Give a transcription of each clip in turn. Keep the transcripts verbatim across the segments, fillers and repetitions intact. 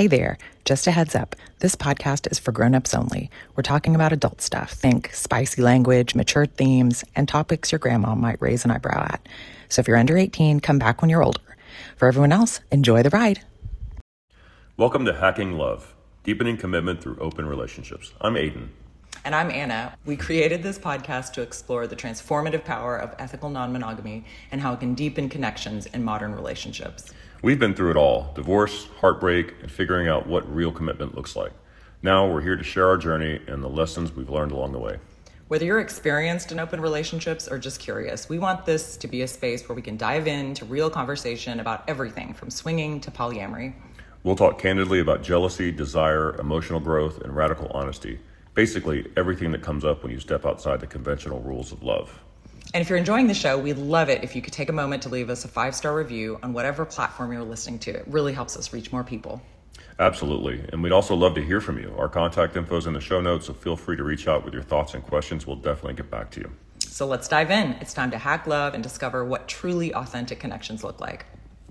Hey there, just a heads up, this podcast is for grown-ups only. We're talking about adult stuff. Think spicy language, mature themes, and topics your grandma might raise an eyebrow at. So if you're under eighteen, come back when you're older. For everyone else, enjoy the ride. Welcome to Hacking Love, deepening commitment through open relationships. I'm Aiden. And I'm Anna. We created this podcast to explore the transformative power of ethical non-monogamy and how it can deepen connections in modern relationships. We've been through it all, divorce, heartbreak, and figuring out what real commitment looks like. Now we're here to share our journey and the lessons we've learned along the way. Whether you're experienced in open relationships or just curious, we want this to be a space where we can dive into real conversation about everything from swinging to polyamory. We'll talk candidly about jealousy, desire, emotional growth, and radical honesty. Basically, everything that comes up when you step outside the conventional rules of love. And if you're enjoying the show, we'd love it if you could take a moment to leave us a five-star review on whatever platform you're listening to. It really helps us reach more people. Absolutely. And we'd also love to hear from you. Our contact info is in the show notes, so feel free to reach out with your thoughts and questions. We'll definitely get back to you. So let's dive in. It's time to hack love and discover what truly authentic connections look like.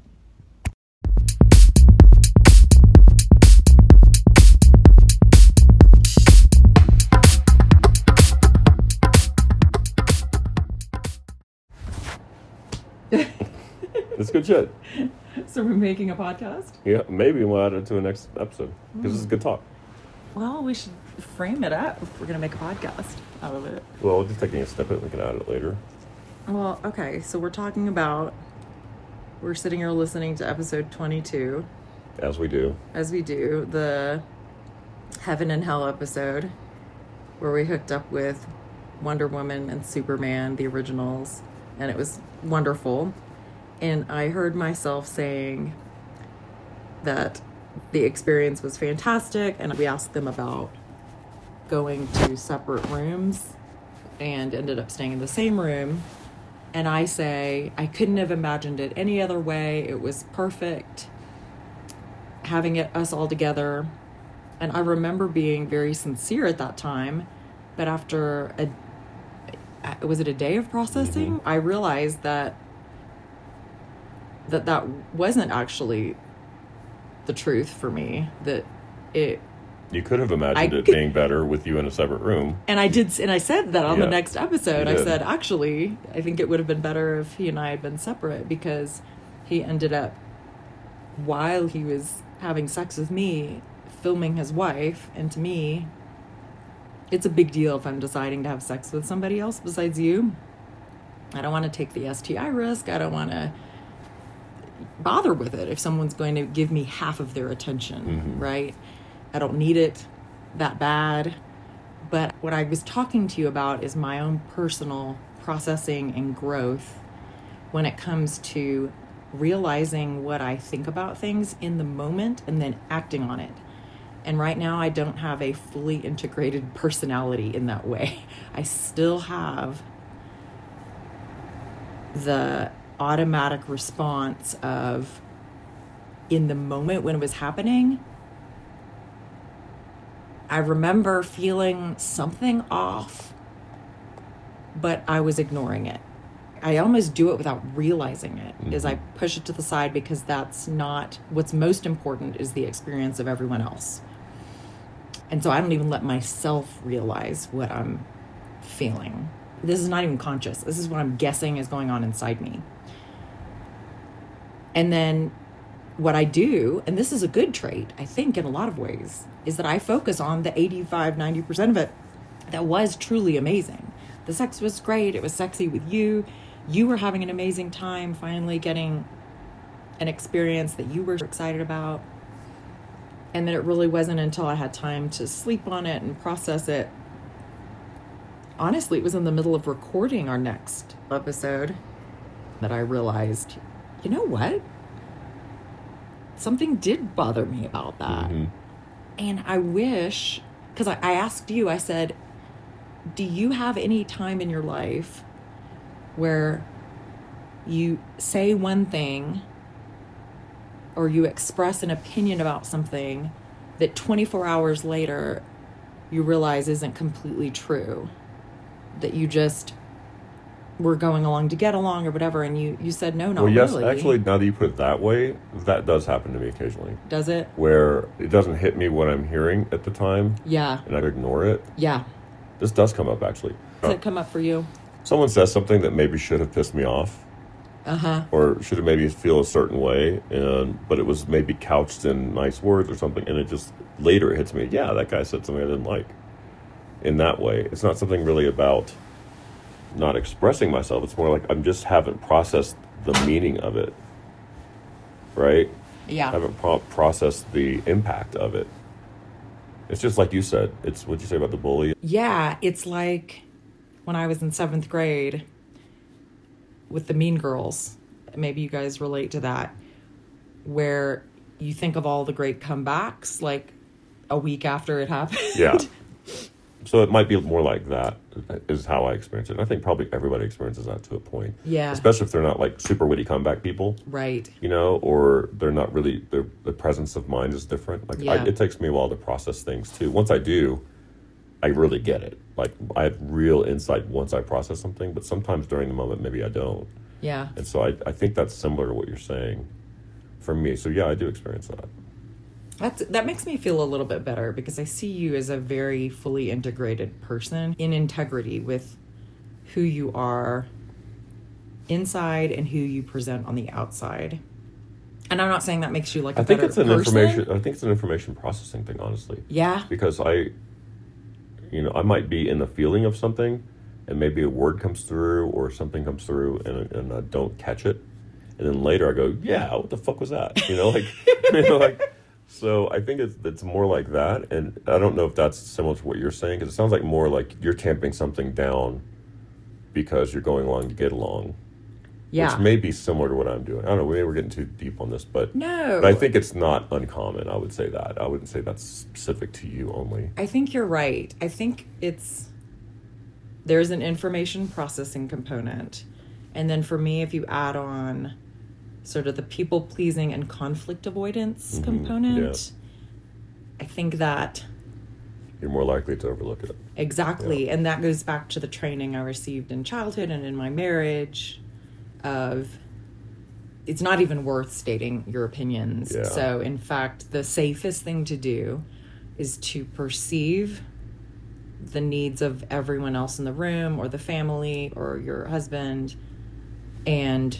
It's good shit. So we're making a podcast? Yeah, maybe we'll add it to the next episode, because mm. this is good talk. Well, we should frame it up if we're going to make a podcast out of it. Well, we're just taking a snippet. We can add it later. Well, okay. So we're talking about, we're sitting here listening to episode twenty-two. As we do. As we do. The Heaven and Hell episode, where we hooked up with Wonder Woman and Superman, the originals. And it was wonderful. And I heard myself saying that the experience was fantastic. And we asked them about going to separate rooms and ended up staying in the same room. And I say, I couldn't have imagined it any other way. It was perfect having it us all together. And I remember being very sincere at that time. But after a was it a day of processing? Mm-hmm. I realized that that that wasn't actually the truth for me. That it you could have imagined I it could, being better with you in a separate room. And I did, and I said that on yeah, the next episode. I said, actually, I think it would have been better if he and I had been separate, because he ended up, while he was having sex with me, filming his wife, and to me, it's a big deal if I'm deciding to have sex with somebody else besides you. I don't want to take the S T I risk. I don't want to bother with it if someone's going to give me half of their attention, mm-hmm. right? I don't need it that bad. But what I was talking to you about is my own personal processing and growth when it comes to realizing what I think about things in the moment and then acting on it. And right now, I don't have a fully integrated personality in that way. I still have the automatic response of, in the moment when it was happening, I remember feeling something off, but I was ignoring it. I almost do it without realizing it, mm-hmm. is I push it to the side, because that's not what's most important, is the experience of everyone else. And so I don't even let myself realize what I'm feeling. This is not even conscious. This is what I'm guessing is going on inside me. And then what I do, and this is a good trait, I think, in a lot of ways, is that I focus on the eighty-five, ninety percent of it that was truly amazing. The sex was great. It was sexy with you. You were having an amazing time finally getting an experience that you were excited about. And then it really wasn't until I had time to sleep on it and process it. Honestly, it was in the middle of recording our next episode that I realized, you know what? Something did bother me about that. Mm-hmm. And I wish, because I, I asked you, I said, do you have any time in your life where you say one thing or you express an opinion about something that twenty-four hours later you realize isn't completely true, that you just we're going along to get along or whatever, and you, you said, no, not well, yes, really. actually, now that you put it that way, that does happen to me occasionally. Does it? Where it doesn't hit me what I'm hearing at the time. Yeah. And I ignore it. Yeah. This does come up, actually. Does it come up for you? Someone says something that maybe should have pissed me off. Uh-huh. Or should have made me feel a certain way, and but it was maybe couched in nice words or something, and it just, later it hits me, yeah, that guy said something I didn't like. In that way. It's not something really about not expressing myself. It's more like I just haven't processed the meaning of it. Right? Yeah. I haven't pro- processed the impact of it. It's just like you said. It's what you say about the bully. Yeah, it's like when I was in seventh grade with the Mean Girls. Maybe you guys relate to that. Where you think of all the great comebacks, like a week after it happened. Yeah. So it might be more like that is how I experience it. And I think probably everybody experiences that to a point. Yeah. Especially if they're not like super witty comeback people. Right. You know, or they're not really, their the presence of mind is different. Like Yeah. I, it takes me a while to process things too. Once I do, I really get it. Like I have real insight once I process something, but sometimes during the moment, maybe I don't. Yeah. And so I, I think that's similar to what you're saying for me. So yeah, I do experience that. That's, that makes me feel a little bit better because I see you as a very fully integrated person in integrity with who you are inside and who you present on the outside. And I'm not saying that makes you like a I think better it's an person. information. I think it's an information processing thing, honestly. Yeah. Because I, you know, I might be in the feeling of something, and maybe a word comes through or something comes through, and and I don't catch it, and then later I go, yeah, what the fuck was that? You know, like, you know, like. So I think it's it's more like that, and I don't know if that's similar to what you're saying, because it sounds like more like you're tamping something down because you're going along to get along. Yeah. Which may be similar to what I'm doing. I don't know, maybe we're getting too deep on this, but No. but I think it's not uncommon. I would say that. I wouldn't say that's specific to you only. I think you're right. I think it's, there's an information processing component. And then for me, if you add on sort of the people pleasing and conflict avoidance Mm-hmm. component, Yeah. I think that You're more likely to overlook it. exactly. Yeah. And that goes back to the training I received in childhood and in my marriage of it's not even worth stating your opinions. Yeah. So in fact, the safest thing to do is to perceive the needs of everyone else in the room or the family or your husband and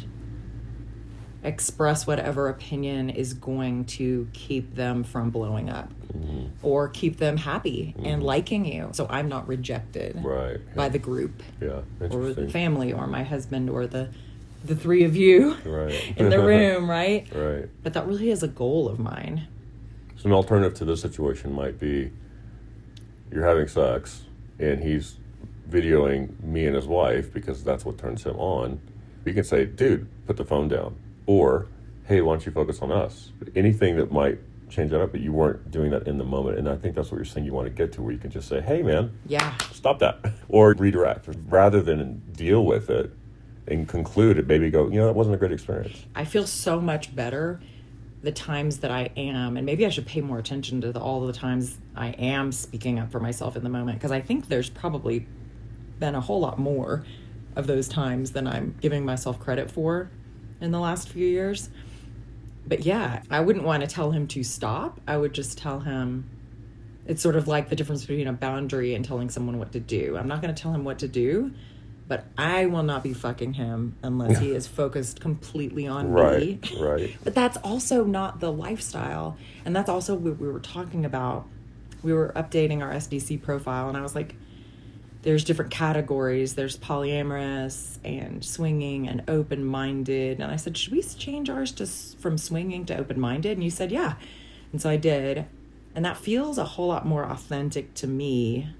express whatever opinion is going to keep them from blowing up Mm-hmm. or keep them happy Mm-hmm. and liking you. So I'm not rejected Right. by Yeah. the group Yeah. or the Interesting. family or my husband or the the three of you Right. in the room, right? Right. But that really is a goal of mine. So an alternative to this situation might be you're having sex and he's videoing me and his wife because that's what turns him on. You can say, dude, put the phone down. Or, hey, why don't you focus on us? Anything that might change that up, but you weren't doing that in the moment. And I think that's what you're saying you want to get to, where you can just say, hey, man, Yeah. stop that. Or redirect. Rather than deal with it and conclude it, maybe go, you know, that wasn't a great experience. I feel so much better the times that I am, and maybe I should pay more attention to the, all the times I am speaking up for myself in the moment, because I think there's probably been a whole lot more of those times than I'm giving myself credit for in the last few years. But yeah, I wouldn't want to tell him to stop. I would just tell him, it's sort of like the difference between a boundary and telling someone what to do. I'm not going to tell him what to do, but I will not be fucking him unless he is focused completely on Right, me. right. But that's also not the lifestyle. And that's also what we were talking about. We were updating our S D C profile, and I was like, there's different categories. There's polyamorous and swinging and open-minded. And I said, should we change ours to from swinging to open-minded? And you said, yeah. And so I did. And that feels a whole lot more authentic to me.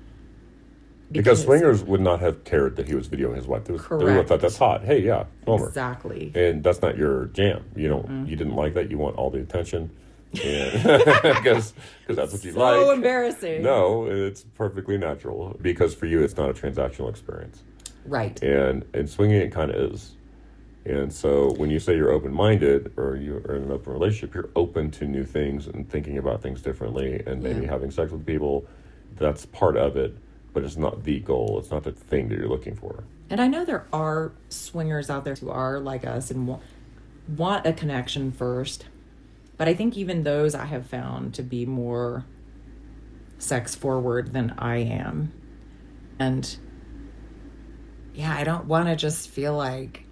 Because, swingers would not have cared that he was videoing his wife. They would, they would have Correct. thought that's hot. Hey, yeah, film her. Exactly. And that's not your jam. You don't. Mm-mm. You didn't like that. You want all the attention, because that's what you so like. So embarrassing. No, it's perfectly natural because for you it's not a transactional experience. Right. And and swinging it kind of is. And so when you say you're open-minded or you're in an open relationship, you're open to new things and thinking about things differently and maybe Yeah. having sex with people. That's part of it, but it's not the goal. It's not the thing that you're looking for. And I know there are swingers out there who are like us and want, want a connection first. But I think even those I have found to be more sex forward than I am. And yeah, I don't want to just feel like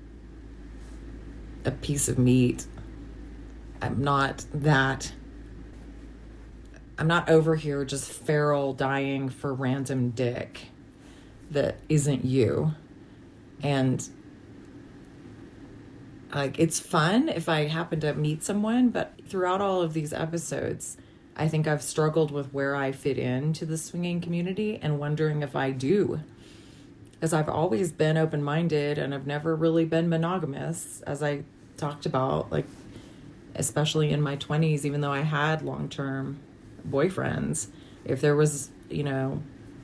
a piece of meat. I'm not that. I'm not over here just feral dying for random dick that isn't you. And like, it's fun if I happen to meet someone, but throughout all of these episodes, I think I've struggled with where I fit into the swinging community and wondering if I do. Because I've always been open-minded and I've never really been monogamous, as I talked about, like, especially in my twenties, even though I had long-term boyfriends. If there was, you know,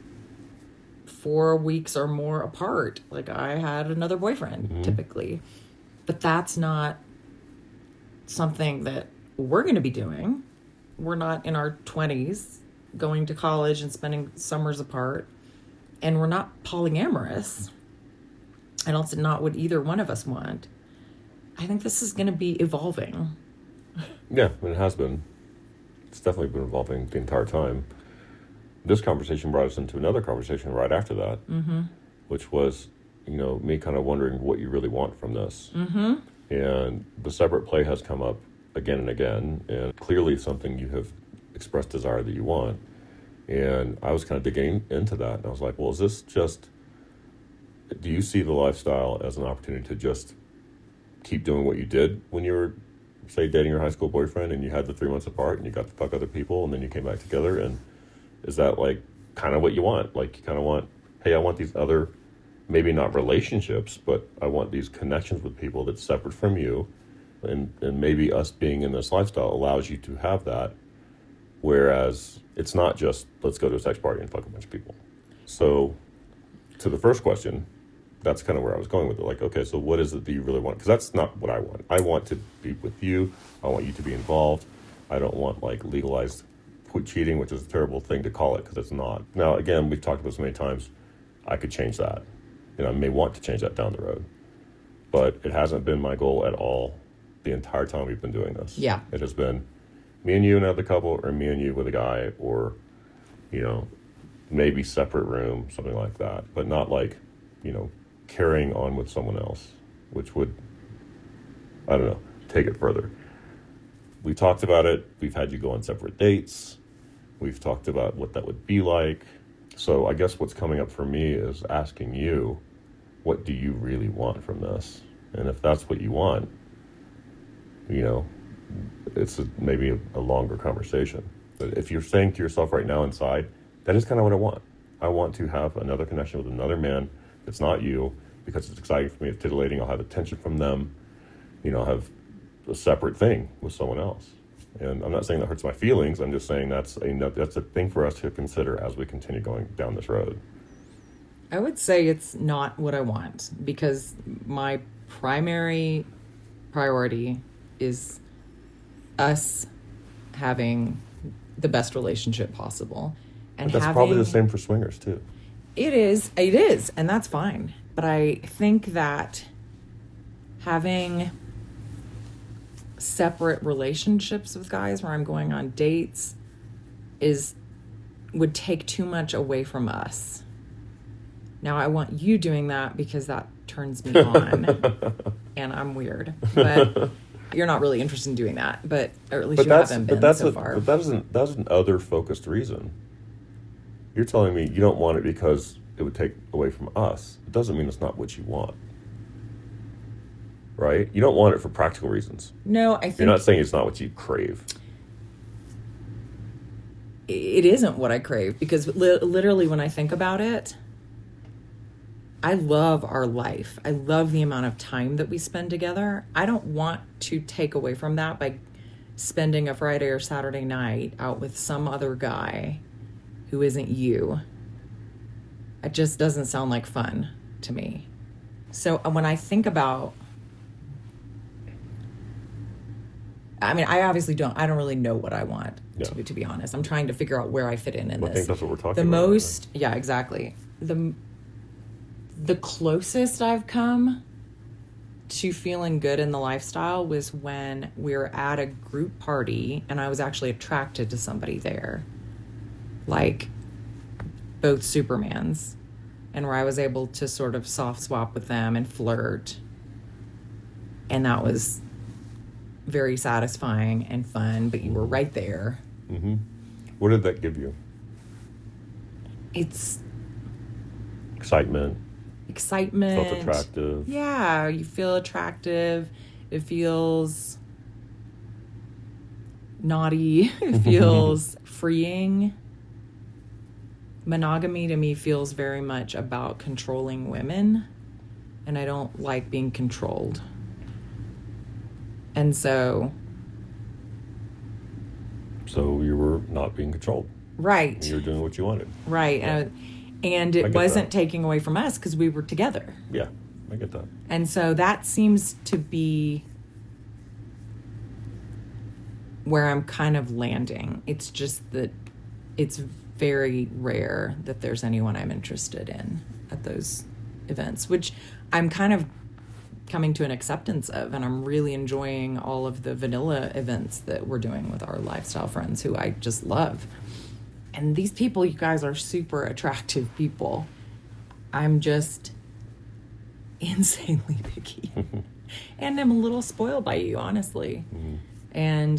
four weeks or more apart, like, I had another boyfriend, mm-hmm. typically. But that's not something that we're going to be doing. We're not in our twenties going to college and spending summers apart. And we're not polyamorous. And also not what either one of us want. I think this is going to be evolving. Yeah, and it has been. It's definitely been evolving the entire time. This conversation brought us into another conversation right after that, mm-hmm. which was, you know, me kind of wondering what you really want from this. Mm-hmm. And the separate play has come up again and again, and clearly something you have expressed desire that you want. And I was kind of digging into that, and I was like, well, is this just, do you see the lifestyle as an opportunity to just keep doing what you did when you were, say, dating your high school boyfriend and you had the three months apart and you got to fuck other people and then you came back together? And is that like kind of what you want? Like, you kind of want, hey, I want these other, maybe not relationships, but I want these connections with people that's separate from you. And, and maybe us being in this lifestyle allows you to have that. Whereas it's not just, let's go to a sex party and fuck a bunch of people. So to the first question, that's kind of where I was going with it. Like, okay, so what is it that you really want? Because that's not what I want. I want to be with you. I want you to be involved. I don't want, like, legalized cheating, which is a terrible thing to call it because it's not. Now, again, we've talked about this many times. I could change that. And I may want to change that down the road. But it hasn't been my goal at all the entire time we've been doing this. Yeah. It has been me and you and another couple, or me and you with a guy, or, you know, maybe separate room, something like that. But not like, you know, carrying on with someone else, which would, I don't know, take it further. We talked about it. We've had you go on separate dates. We've talked about what that would be like. So I guess what's coming up for me is asking you, what do you really want from this? And if that's what you want, you know, it's a, maybe a, a longer conversation. But if you're saying to yourself right now inside, that is kind of what I want. I want to have another connection with another man that's not you, because it's exciting for me. It's titillating. I'll have attention from them. You know, I'll have a separate thing with someone else. And I'm not saying that hurts my feelings. I'm just saying that's a, that's a thing for us to consider as we continue going down this road. I would say it's not what I want, because my primary priority is us having the best relationship possible. And but that's having, probably the same for swingers too. It is. It is. And that's fine. But I think that having separate relationships with guys where I'm going on dates is would take too much away from us. Now, I want you doing that because that turns me on. And I'm weird. But you're not really interested in doing that. But or at least but you haven't been but that's so a, far. But that isn't, that's an other focused reason. You're telling me you don't want it because it would take away from us. It doesn't mean it's not what you want. Right? You don't want it for practical reasons. No, I think... You're not saying it's not what you crave. It isn't what I crave, because li- literally when I think about it, I love our life. I love the amount of time that we spend together. I don't want to take away from that by spending a Friday or Saturday night out with some other guy who isn't you. It just doesn't sound like fun to me. So when I think about... I mean, I obviously don't, I don't really know what I want, yeah. to, be, to be honest. I'm trying to figure out where I fit in in well, this. I think that's what we're talking the about. The most, right? yeah, exactly. The The closest I've come to feeling good in the lifestyle was when we were at a group party and I was actually attracted to somebody there, like both Supermans, and where I was able to sort of soft swap with them and flirt. And that was very satisfying and fun, but you were right there. Mm-hmm. What did that give you? It's excitement. Excitement. Felt attractive. Yeah, you feel attractive. It feels naughty. It feels freeing. Monogamy to me feels very much about controlling women, and I don't like being controlled. And so... So you were not being controlled. Right. You were doing what you wanted. Right. Yeah. And, and it wasn't that. taking away from us because we were together. Yeah, I get that. And so that seems to be where I'm kind of landing. It's just that it's very rare that there's anyone I'm interested in at those events, which I'm kind of coming to an acceptance of, and I'm really enjoying all of the vanilla events that we're doing with our lifestyle friends who I just love. And these people, you guys, are super attractive people. I'm just insanely picky. And I'm a little spoiled by you, honestly. Mm-hmm. And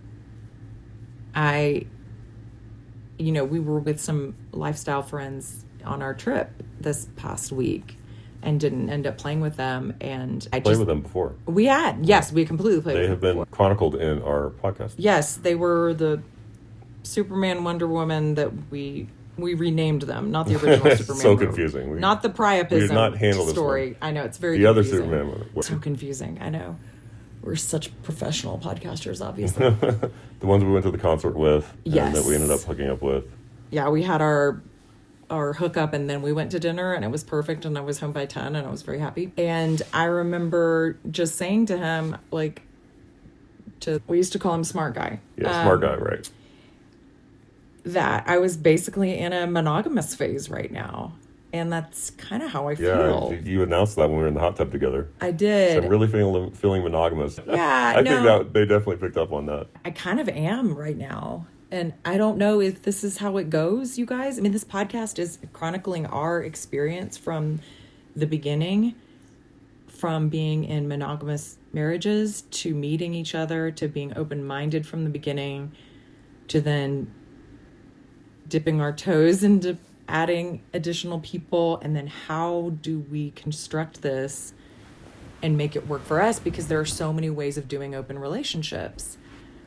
I, you know, we were with some lifestyle friends on our trip this past week and didn't end up playing with them. And I played just... with them before. We had. Yes, we completely played they with them They have been before. chronicled in our podcast. Yes, they were the Superman, Wonder Woman that we we renamed them, not the original Superman. So confusing. We, not the priapism we did not handle story. This I know, it's very the confusing. other Superman one. So confusing, I know. We're such professional podcasters, obviously. The ones we went to the concert with, yes. and that we ended up hooking up with. Yeah, we had our our hookup, and then we went to dinner, and it was perfect, and I was home by ten, and I was very happy. And I remember just saying to him, like, to we used to call him Smart Guy. Yeah, um, Smart Guy, right. That I was basically in a monogamous phase right now. And that's kind of how I yeah, feel. Yeah, you announced that when we were in the hot tub together. I did. So I'm really feeling, feeling monogamous. Yeah, I no, think that they definitely picked up on that. I kind of am right now. And I don't know if this is how it goes, you guys. I mean, this podcast is chronicling our experience from the beginning, from being in monogamous marriages to meeting each other, to being open-minded from the beginning, to then dipping our toes into adding additional people, and then how do we construct this and make it work for us, because there are so many ways of doing open relationships.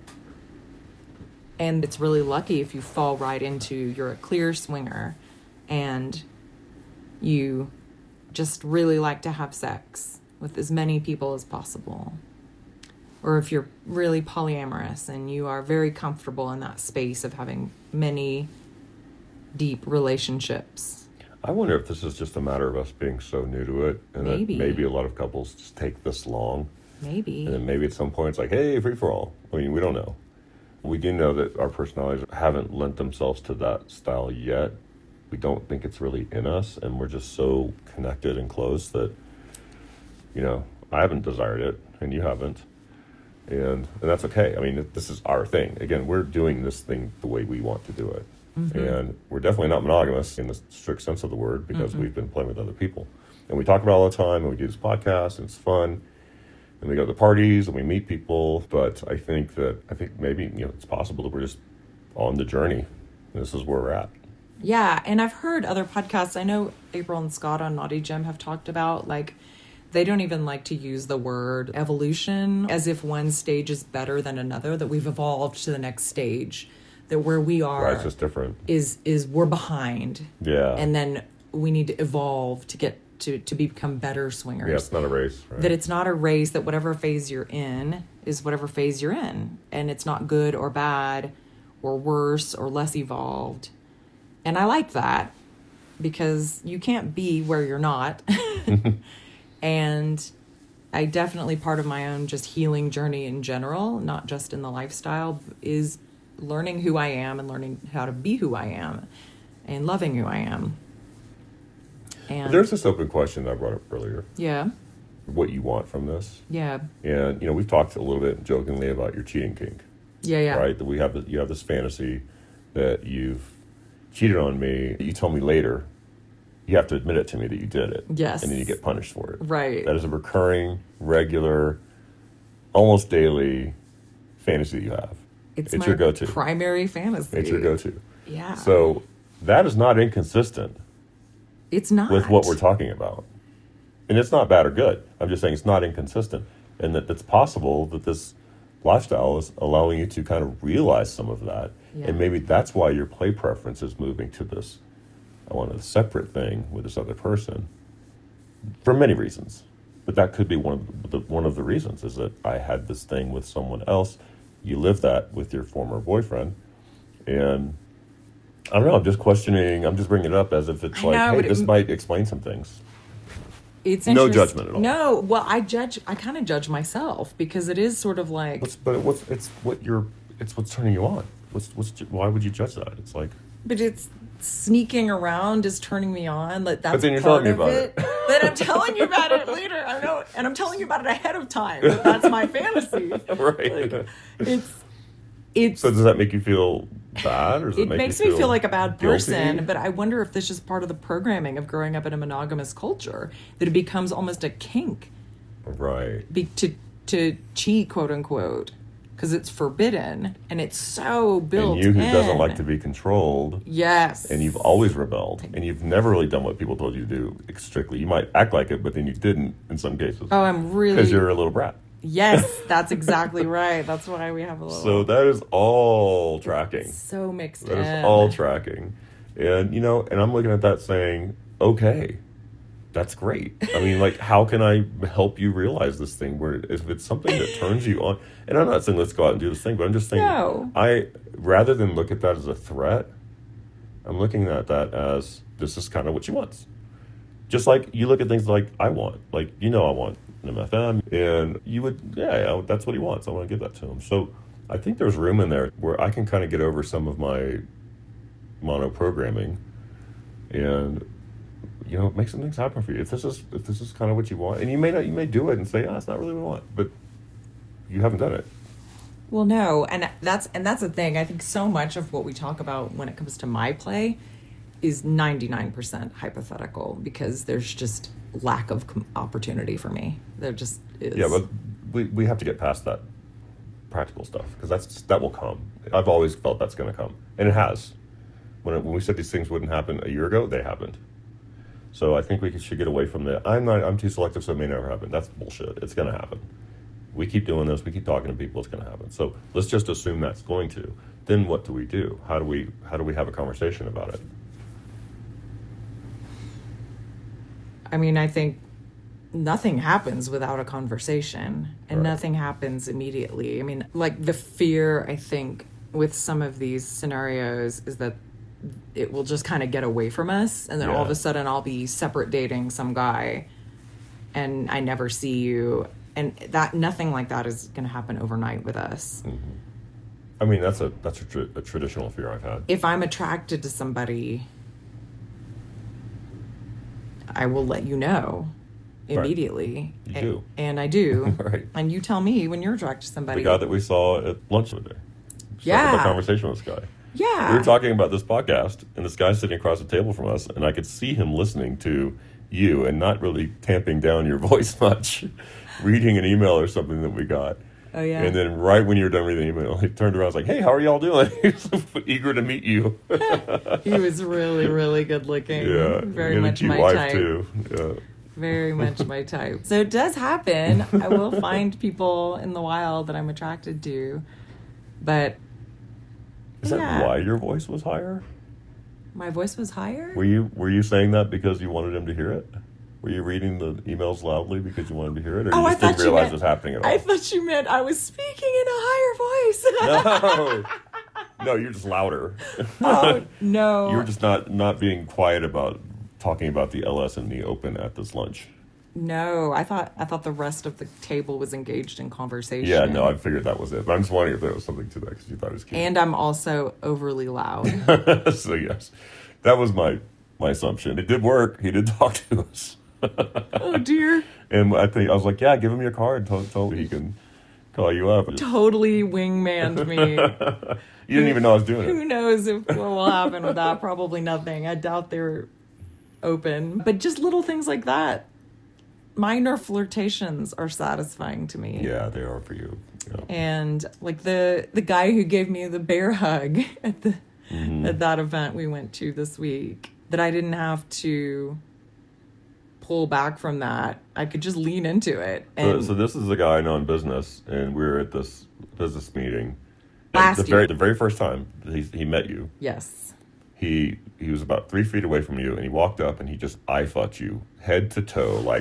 And it's really lucky if you fall right into, you're a clear swinger and you just really like to have sex with as many people as possible. Or if you're really polyamorous and you are very comfortable in that space of having many deep relationships. I wonder if this is just a matter of us being so new to it, and maybe. that maybe a lot of couples just take this long. Maybe. And then maybe at some point it's like, hey, free for all. I mean, we don't know. We do know that our personalities haven't lent themselves to that style yet. We don't think it's really in us, and we're just so connected and close that, you know, I haven't desired it, and you haven't. And and that's okay. I mean, this is our thing. Again, we're doing this thing the way we want to do it. Mm-hmm. And we're definitely not monogamous in the strict sense of the word, because mm-hmm. we've been playing with other people. And we talk about it all the time, and we do this podcast, and it's fun. And we go to the parties, and we meet people. But I think that, I think maybe, you know, it's possible that we're just on the journey. And this is where we're at. Yeah, and I've heard other podcasts. I know April and Scott on Naughty Gym have talked about, like, they don't even like to use the word evolution as if one stage is better than another, that we've evolved to the next stage. That where we are right, it's just different. is is we're behind. Yeah. And then we need to evolve to get to, to become better swingers. Yeah, it's not a race. Right? That it's not a race, that whatever phase you're in is whatever phase you're in. And it's not good or bad or worse or less evolved. And I like that, because you can't be where you're not. And I definitely, part of my own just healing journey in general, not just in the lifestyle, is learning who I am and learning how to be who I am and loving who I am. And There's this open question that I brought up earlier. yeah, What you want from this. yeah, And, you know, we've talked a little bit jokingly about your cheating kink. yeah, yeah. Right? That we have, you have this fantasy that you've cheated on me. You tell me later. You have to admit it to me that you did it. Yes. And then you get punished for it. Right. That is a recurring, regular, almost daily fantasy you have. It's, It's my your go-to. primary fantasy. It's your go-to. Yeah. So that is not inconsistent it's not with what we're talking about. And it's not bad or good. I'm just saying it's not inconsistent. And that it's possible that this lifestyle is allowing you to kind of realize some of that. Yeah. And maybe that's why your play preference is moving to this, I want a separate thing with this other person. For many reasons. But that could be one of the, one of the reasons is that I had this thing with someone else. You live that with your former boyfriend. And I don't know, I'm just questioning, I'm just bringing it up as if it's I like, know, hey, but this it- might explain some things. It's No interest- judgment at all. No, well, I judge. I kind of judge myself because it is sort of like. What's, but what's it's what you're it's what's turning you on. What's what's why would you judge that? It's like, But it's sneaking around is turning me on. Like that's But then you're part telling me of about it. it. But I'm telling you about it later. I know, and I'm telling you about it ahead of time. But that's my fantasy. right. Like, it's it's. So does that make you feel bad, or does it, it make makes you me feel, feel like a bad person, guilty? but I wonder if this is part of the programming of growing up in a monogamous culture that it becomes almost a kink Right. be, to to cheat, quote unquote, because it's forbidden and it's so built And you who in. doesn't like to be controlled, Yes. and you've always rebelled, and you've never really done what people told you to do strictly. You might act like it, but then you didn't in some cases. Oh, I'm really. Because you're a little brat. Yes, that's exactly right. That's why we have a little. So that is all tracking. so mixed That in. is all tracking. And, you know, and I'm looking at that saying, okay, that's great. I mean, like, how can I help you realize this thing where if it's something that turns you on, and I'm not saying let's go out and do this thing, but I'm just saying, No. I, rather than look at that as a threat, I'm looking at that as this is kind of what she wants. Just like you look at things like I want, like, you know, I want an M F M, and you would, yeah, yeah, that's what he wants. I want to give that to him. So I think there's room in there where I can kind of get over some of my mono programming and, you know, make some things happen for you. If this is, if this is kind of what you want, and you may not, you may do it and say, oh, it's not really what I want, but you haven't done it. Well, no, and that's and that's the thing. I think so much of what we talk about when it comes to my play is ninety-nine percent hypothetical because there's just lack of com- opportunity for me. There just is. Yeah, but we, we have to get past that practical stuff because that's that will come. I've always felt that's going to come, and it has. When it, when we said these things wouldn't happen a year ago, they happened. So I think we should get away from that. I'm not. I'm too selective, so it may never happen. That's bullshit. It's going to happen. We keep doing this. We keep talking to people. It's going to happen. So let's just assume that's going to. Then what do we do? How do we how do we have a conversation about it? I mean, I think nothing happens without a conversation, and Right. nothing happens immediately. I mean, like the fear, I think, with some of these scenarios is that it will just kind of get away from us, and then all of Yeah. a sudden I'll be separate dating some guy, and I never see you, and that nothing like that is going to happen overnight with us. I mean, that's a that's a, tra- a traditional fear I've had. If I'm attracted to somebody, I will let you know Right. immediately. You A- do. And I do. Right. And you tell me when you're attracted to somebody. The guy that we saw at lunch the other day. Struck up Yeah. a conversation with this guy. Yeah. We were talking about this podcast, and this guy's sitting across the table from us, and I could see him listening to you and not really tamping down your voice much, reading an email or something that we got. Oh, yeah. And then right when you were done reading the email, he turned around and was like, hey, how are y'all doing? He was eager to meet you. He was really, really good looking. Yeah. Very and a much cute my wife, type. too. Yeah. Very much my type. So it does happen. I will find people in the wild that I'm attracted to. But Is that Yeah. why your voice was higher? my voice was higher. Were you were you saying that because you wanted him to hear it? Were you reading the emails loudly because you wanted to hear it, or Oh, you I just didn't thought you realize meant- it was happening at all? I thought you meant I was speaking in a higher voice. No, no, you're just louder. Oh, no. You were just not not being quiet about talking about the L S in the open at this lunch. No, I thought I thought the rest of the table was engaged in conversation. Yeah, no, I figured that was it. But I'm just wondering if there was something to that because you thought it was cute. And I'm also overly loud. So yes, that was my my assumption. It did work. He did talk to us. Oh, dear. And I think I was like, yeah, give him your card. Tell, tell him he can call you up. Totally wingmanned me. You didn't even know I was doing Who it. knows if what will happen with that? Probably nothing. I doubt they're open. But just little things like that. Minor flirtations are satisfying to me. Yeah, they are for you. Yeah. And like the the guy who gave me the bear hug at the Mm-hmm. at that event we went to this week, that I didn't have to pull back from that. I could just lean into it. And So, so this is a guy I know in business, and we were at this business meeting. Last the year. very the very first time he he met you, yes. he he was about three feet away from you, and he walked up and he just eye fucked you head to toe, like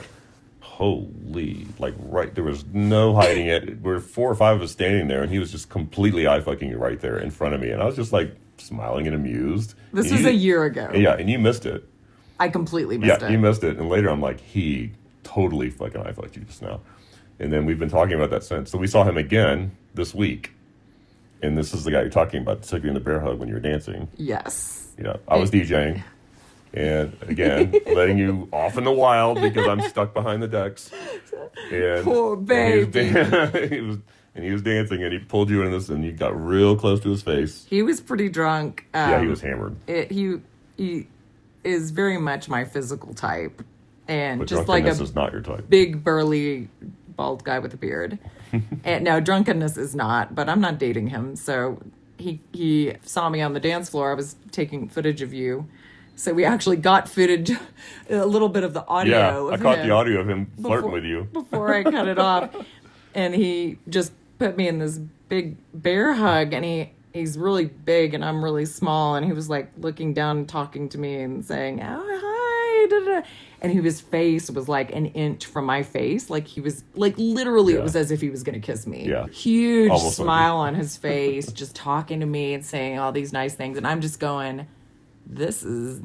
holy, like right. There was no hiding it. There were four or five of us standing there, and he was just completely eye fucking you right there in front of me, and I was just like smiling and amused. This and was you, a year ago. Yeah, and you missed it. I completely missed Yeah, it. you missed it. And later I'm like, he totally fucking eye fucked you just now. And then we've been talking about that since. So we saw him again this week. And this is the guy you're talking about, took you in the bear hug when you were dancing. Yes. Yeah, I was DJing. And again, letting you off in the wild because I'm stuck behind the decks. And Poor baby. And he, was dan- he was, and he was dancing, and he pulled you in this, and you got real close to his face. He was pretty drunk. Um, Yeah, he was hammered. It, he he is very much my physical type, and But just like a drunkenness is not your type. big burly bald guy with a beard. And no, drunkenness is not. But I'm not dating him, so he he saw me on the dance floor. I was taking footage of you. So we actually got footage, a little bit of the audio. Yeah, of I caught him the audio of him flirting before- with you. before I cut it off. And he just put me in this big bear hug, and he he's really big and I'm really small, and he was like looking down and talking to me and saying, oh, hi, da, da, da. And he, his face was like an inch from my face. Like he was like literally Yeah. it was as if he was going to kiss me. Yeah. Huge Almost like smile on his face, just talking to me and saying all these nice things. And I'm just going, this is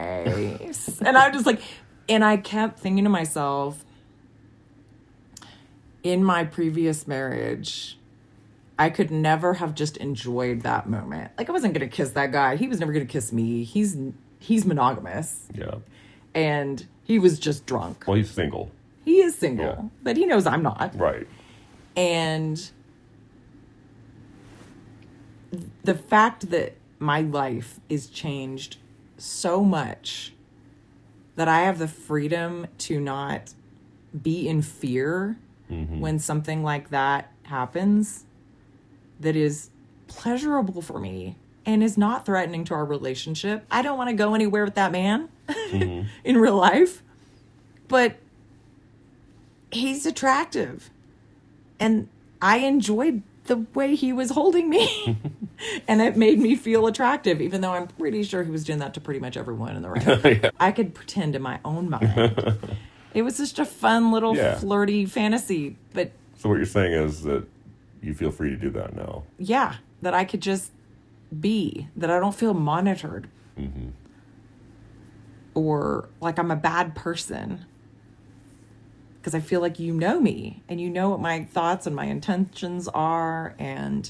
nice. And I'm just like, and I kept thinking to myself, in my previous marriage, I could never have just enjoyed that moment. Like I wasn't going to kiss that guy. He was never going to kiss me. He's he's monogamous. Yeah. And he was just drunk. Well, he's single. He is single, Yeah. but he knows I'm not. Right. And the fact that my life is changed so much that I have the freedom to not be in fear Mm-hmm. when something like that happens, that is pleasurable for me and is not threatening to our relationship. I don't want to go anywhere with that man Mm-hmm. in real life, but he's attractive and I enjoyed the way he was holding me and it made me feel attractive, even though I'm pretty sure he was doing that to pretty much everyone in the room. Yeah. I could pretend in my own mind. It was just a fun little Yeah. flirty fantasy, but So what you're saying is that you feel free to do that now. yeah, that I could just be, that I don't feel monitored Mm-hmm. or like I'm a bad person. Because I feel like you know me and you know what my thoughts and my intentions are, and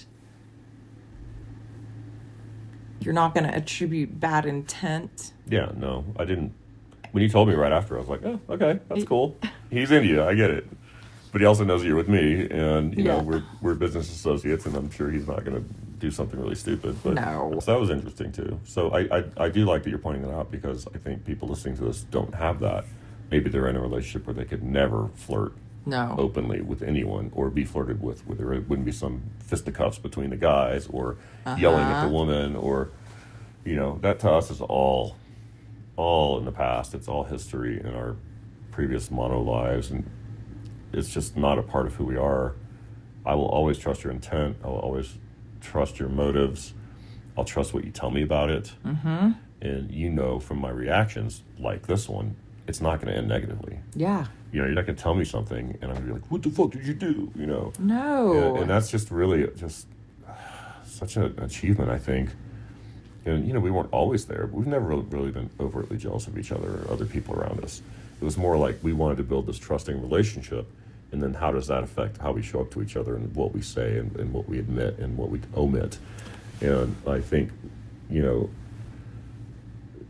you're not going to attribute bad intent. Yeah, no, I didn't. When you told me right after, I was like, oh, okay, that's cool. He's into you, I get it. But he also knows you're with me, and, you know, Yeah. we're we're business associates, and I'm sure he's not going to do something really stupid. But No. So that was interesting, too. So I, I, I do like that you're pointing that out, because I think people listening to this don't have that. Maybe they're in a relationship where they could never flirt No. openly with anyone or be flirted with, where there wouldn't be some fisticuffs between the guys or yelling at the woman, or, you know, that to us is all all in the past. It's all history in our previous mono lives, and it's just not a part of who we are. I will always trust your intent. I will always trust your motives. I'll trust what you tell me about it. Mm-hmm. And you know from my reactions, like this one, it's not going to end negatively. Yeah. You know, you're not going to tell me something, and I'm going to be like, what the fuck did you do? You know? No. And, and that's just really just such an achievement, I think. And, you know, we weren't always there, but we've never really, really been overtly jealous of each other or other people around us. It was more like we wanted to build this trusting relationship, and then how does that affect how we show up to each other and what we say and, and what we admit and what we omit. And I think, you know,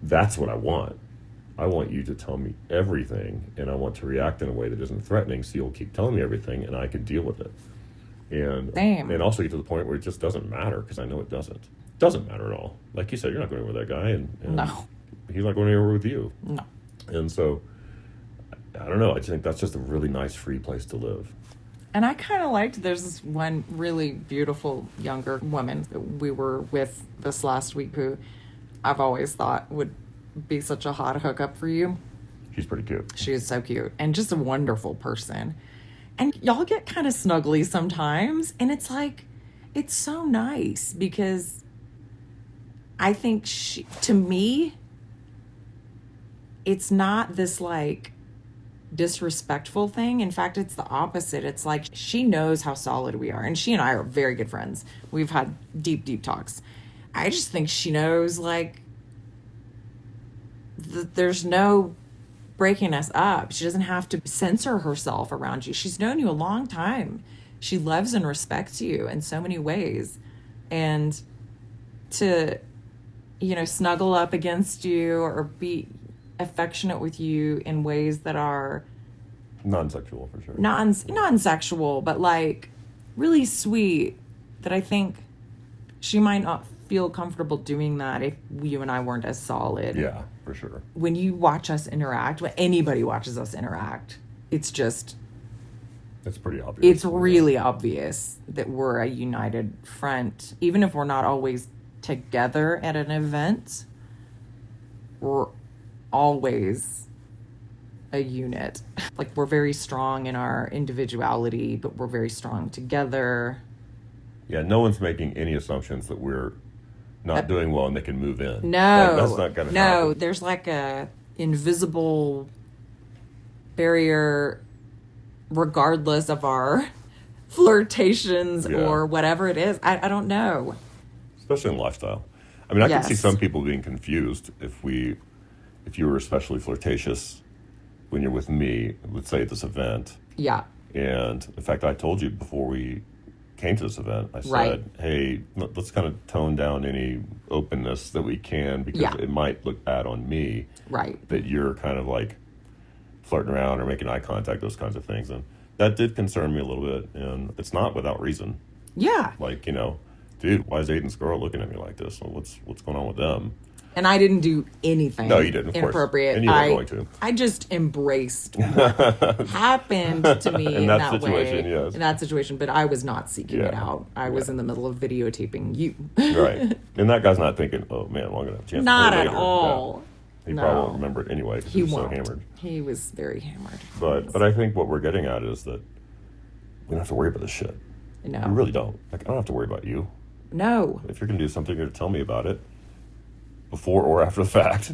that's what I want. I want you to tell me everything, and I want to react in a way that isn't threatening, so you'll keep telling me everything, and I can deal with it. And Damn. and also get to the point where it just doesn't matter, because I know it doesn't. It doesn't matter at all. Like you said, you're not going anywhere with that guy, and, and No. he's not going anywhere with you. No. And so, I don't know. I just think that's just a really nice, free place to live. And I kind of liked, there's this one really beautiful younger woman that we were with this last week who I've always thought would be such a hot hookup for you. She's pretty cute. She is so cute and just a wonderful person. And y'all get kind of snuggly sometimes. And it's like, it's so nice because I think she, to me, it's not this like disrespectful thing. In fact, it's the opposite. It's like she knows how solid we are. And she and I are very good friends. We've had deep, deep talks. I just think she knows like th- there's no breaking us up. She doesn't have to censor herself around you. She's known you a long time. She loves and respects you in so many ways. And to, you know, snuggle up against you or be affectionate with you in ways that are non-sexual for sure. Non non-sexual, but like really sweet, that I think she might not feel comfortable doing that if you and I weren't as solid. Yeah, for sure. When you watch us interact, when anybody watches us interact, it's just It's pretty obvious. it's really obvious that we're a united front. Even if we're not always together at an event, we're always a unit. Like, we're very strong in our individuality, but we're very strong together. Yeah, no one's making any assumptions that we're not uh, doing well and they can move in. No. Like, that's not going to no, happen. No, there's like a invisible barrier regardless of our flirtations yeah. or whatever it is. I, I don't know. Especially in lifestyle. I mean, I yes. can see some people being confused if we, if you were especially flirtatious when you're with me, let's say at this event. Yeah. And in fact, I told you before we came to this event, I said, right. hey, let's kind of tone down any openness that we can because yeah. it might look bad on me. Right. That you're kind of like flirting around or making eye contact, those kinds of things. And that did concern me a little bit. And it's not without reason. Yeah. Like, you know, dude, why is Aiden's girl looking at me like this? Well, what's what's going on with them? And I didn't do anything no, you didn't, of inappropriate. Course. And you weren't I, going to. I just embraced what happened to me in, in that, that situation, way. Yes. In that situation, but I was not seeking yeah. it out. I yeah. was in the middle of videotaping you. Right. And that guy's not thinking, oh, man, well, I'm going to have a chance not to at later. all. Yeah. He no. probably won't remember it anyway because he, he was won't. so hammered. He was very hammered. But yes. but I think what we're getting at is that we don't have to worry about this shit. No. We really don't. Like, I don't have to worry about you. No. If you're going to do something, you're going to tell me about it before or after the fact.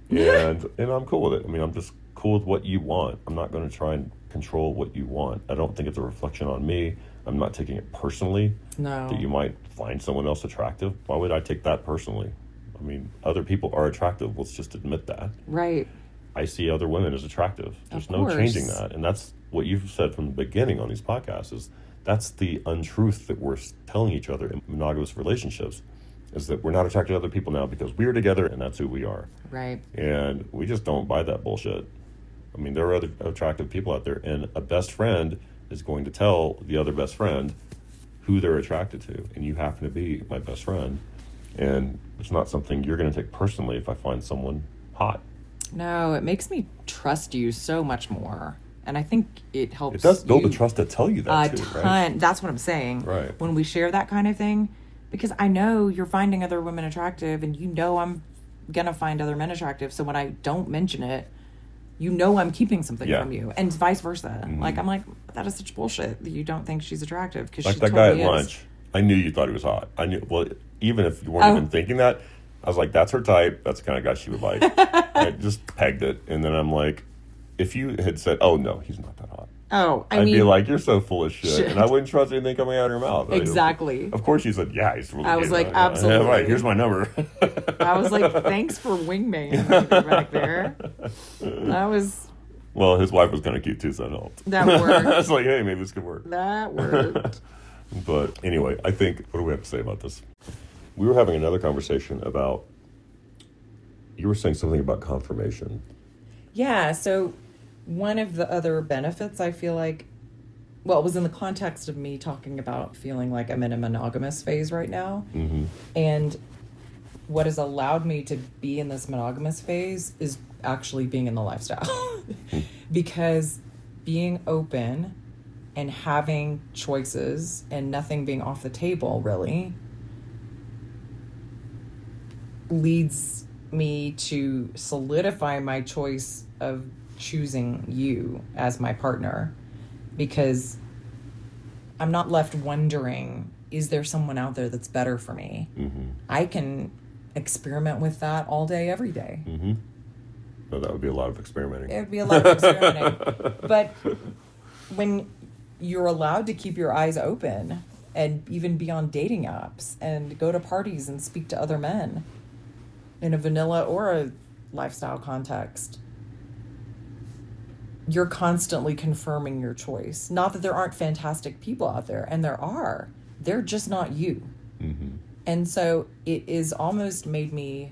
And and I'm cool with it. I mean, I'm just cool with what you want. I'm not going to try and control what you want. I don't think it's a reflection on me. I'm not taking it personally. No. That you might find someone else attractive. Why would I take that personally? I mean, other people are attractive. Let's just admit that. Right. I see other women as attractive. There's of no course. changing that. And that's what you've said from the beginning on these podcasts is that's the untruth that we're telling each other in monogamous relationships is that we're not attracted to other people now because we're together and that's who we are. Right. And we just don't buy that bullshit. I mean, there are other attractive people out there, and a best friend is going to tell the other best friend who they're attracted to. And you happen to be my best friend. And it's not something you're going to take personally if I find someone hot. No, it makes me trust you so much more. And I think it helps. It does build you the trust to tell you that a too, ton. right? That's what I'm saying. Right. When we share that kind of thing, because I know you're finding other women attractive, and you know I'm gonna find other men attractive. So when I don't mention it, you know I'm keeping something yeah. from you, and vice versa. Mm-hmm. Like I'm like, that is such bullshit that you don't think she's attractive because like she that totally guy at is. lunch. I knew you thought he was hot. I knew. Well, even if you weren't Oh. even thinking that, I was like, that's her type. That's the kind of guy she would like. I just pegged it, and then I'm like, if you had said, "Oh no, he's not that hot," Oh, I I'd mean, be like, "You're so full of shit," shit. and I wouldn't trust anything coming out of her mouth. Exactly. Of course, she said, "Yeah, he's really." I was like, hot. absolutely. Yeah, right. Here's my number. I was like, thanks for wingman back there. That was. Well, his wife was kind of cute too, so that helped. That worked. I was like, hey, maybe this could work. That worked. But anyway, I think, what do we have to say about this? We were having another conversation about You were saying something about confirmation. Yeah, so one of the other benefits I feel like, well, it was in the context of me talking about feeling like I'm in a monogamous phase right now. Mm-hmm. And what has allowed me to be in this monogamous phase is actually being in the lifestyle. Because being open and having choices and nothing being off the table really leads me to solidify my choice of choosing you as my partner, because I'm not left wondering, is there someone out there that's better for me? Mm-hmm. I can experiment with that all day, every day. Mm-hmm. No, that would be a lot of experimenting. It would be a lot of experimenting. But when you're allowed to keep your eyes open and even be on dating apps and go to parties and speak to other men in a vanilla or a lifestyle context, you're constantly confirming your choice. Not that there aren't fantastic people out there, and there are. They're just not you. Mm-hmm. And so it is almost made me